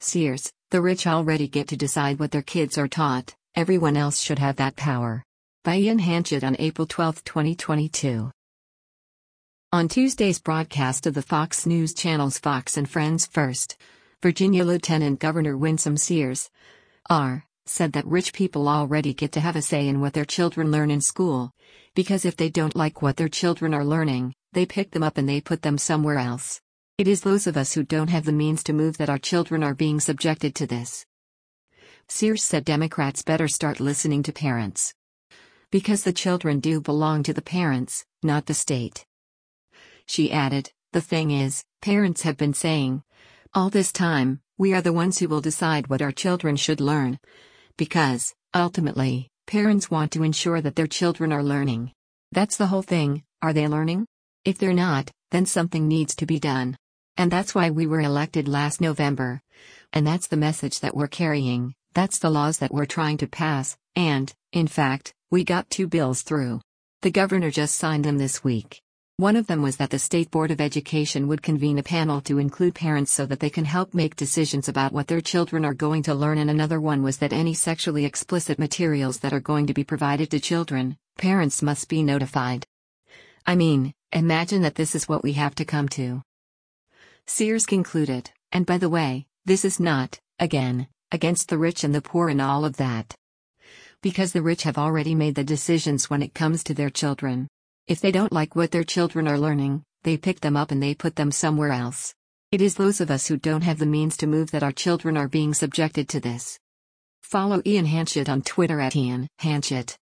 Sears, the rich already get to decide what their kids are taught, everyone else should have that power. By Ian Hanchett on April 12, 2022. On Tuesday's broadcast of the Fox News Channel's Fox and Friends First, Virginia Lieutenant Governor Winsome Sears, R., said that rich people already get to have a say in what their children learn in school, because if they don't like what their children are learning, they pick them up and they put them somewhere else. It is those of us who don't have the means to move that our children are being subjected to this. Sears said Democrats better start listening to parents. Because the children do belong to the parents, not the state. She added, the thing is, parents have been saying, all this time, we are the ones who will decide what our children should learn. Because, ultimately, parents want to ensure that their children are learning. That's the whole thing, are they learning? If they're not, then something needs to be done. And that's why we were elected last November. And that's the message that we're carrying, that's the laws that we're trying to pass, and, in fact, we got 2 bills through. The governor just signed them this week. One of them was that the State Board of Education would convene a panel to include parents so that they can help make decisions about what their children are going to learn, and another one was that any sexually explicit materials that are going to be provided to children, parents must be notified. I mean, imagine that this is what we have to come to. Sears concluded, and by the way, this is not, again, against the rich and the poor and all of that. Because the rich have already made the decisions when it comes to their children. If they don't like what their children are learning, they pick them up and they put them somewhere else. It is those of us who don't have the means to move that our children are being subjected to this. Follow Ian Hanchett on Twitter @Ian Hanchett.